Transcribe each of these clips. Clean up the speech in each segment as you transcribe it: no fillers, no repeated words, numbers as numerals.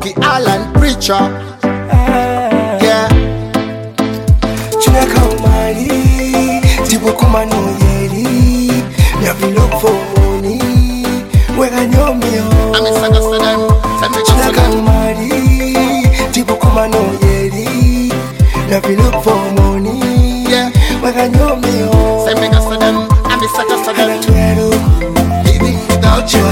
Smoky Island preacher. Yeah. Chunaka umari, tipo kuma no yeri. Never look for money. Where I know me oh. I'm a saga saga. Chunaka umari, tipo kuma no yeri. Never look for money. Yeah. Where I know me oh. Say me go for them. I'm a saga saga. Living without you.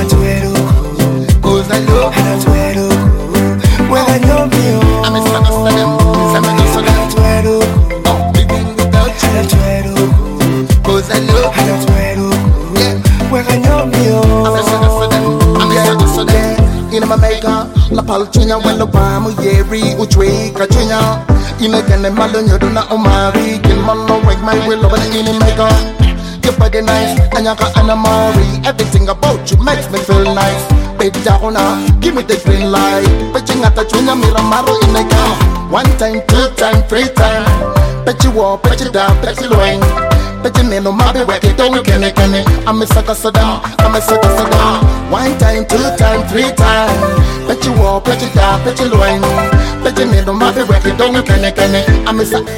Cause I love you. Where I know me oh. I'm a saga saga. Say me go for them. Oh, living without you. Cause I love you. Yeah. Where I know me oh. I'm a saga saga. I'm a saga saga. In my maker, la palchina when the palm yeri uchwe kachinya. In a can malon you do not omari. Kin malo wake my will over the in maker. Your body nice, and you got Anamari. Everything about you makes me feel nice. Bedona, give me the green light. Pitching at the junior Miramaro in the car. 1 time, 2 time, 3 time. Bet you walk, bet you down, bet you loin. Bet you name no matter where you don't get it. I'm a sucker sadam, I'm a sucker sadam. 1 time, 2 time, 3 time. Bet you walk, bet you down, bet you loin. Bet you name no matter where you don't get it. I'm a sucker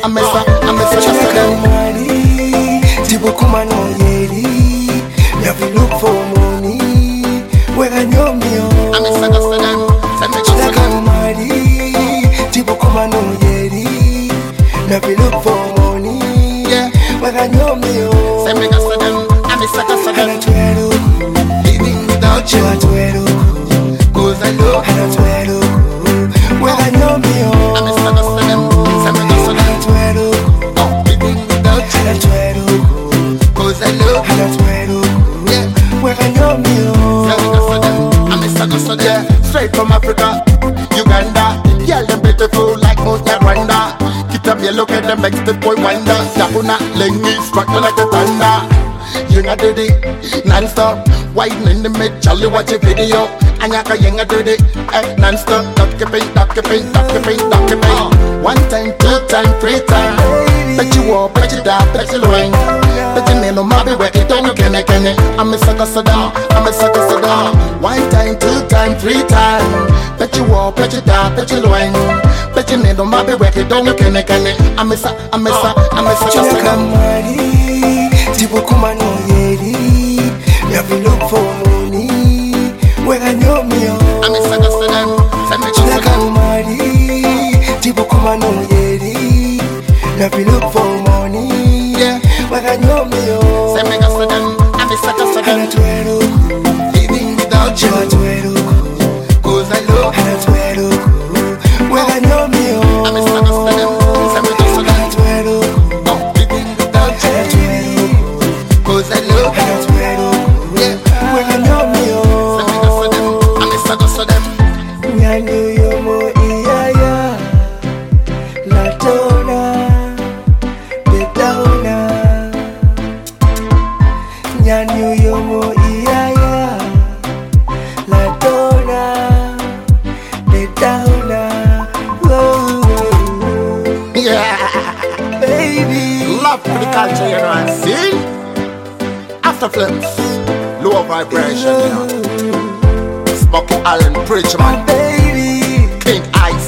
sadam. Tipo kuma no yeri. Never look for money. Where I know me oh. I'm a saga saga. Chunaka umari. Tipo kuma no yeri. Never look for money. Yeah. Where I know me oh. Say me go for them. I'm a saga saga. Living without you. Cause I love you. Where I know me oh. I'm a saga saga. Say me go for them. Oh, living without you. Cause I love you. Yeah. Where I know me oh. Say me go for them. I'm a saga saga. Yeah. Straight from Africa, Uganda. Yeah, them beautiful like Mount Rwanda. Keep them here, look at them, makes the boy wonder. Yapuna, lengi, structure like a thunder. You know do it non-stop. Widen in the mid, Charlie watch a video. Anyaka yenga do it non-stop. Duck-a-ping, duck-a-ping, duck-a-ping, duck-a-ping. 1 time, 2 time, 3 time. Bet you walk, bet you down, bet you loin. Bet you name no matter where you don't get it. I'm a sucker sadam, I'm a sucker sadam. 1 time, 2 time, 3 time. Bet you walk, bet you down, bet you loin. Bet you name no matter where you don't get it. I'm a sucker sadam. Tipo kuma no yeri. Never look for money. Where I know me oh. I'm a saga saga. Chunaka umari. Tipo kuma no yeri. Never look for money. Yeah. Where I know me oh. Say me go for them. I'm a sucker saga. Living without you. Cause I love you. Where I know me oh. I'm a sucker saga. Say me go for them. Oh, living without you. Cause I love you. Yeah. Where I know me oh. Say me go for them. I'm a sucker saga. Nyanyu yomo iyaya. Latona. Betaona. Nyanyu yomo iyaya. Latona. Betaona. Whoa. Yeah. Baby. Love for the culture, you know, and see? After flips, lower vibration, you know. Smoky Island preacher man, Baby. King Ice.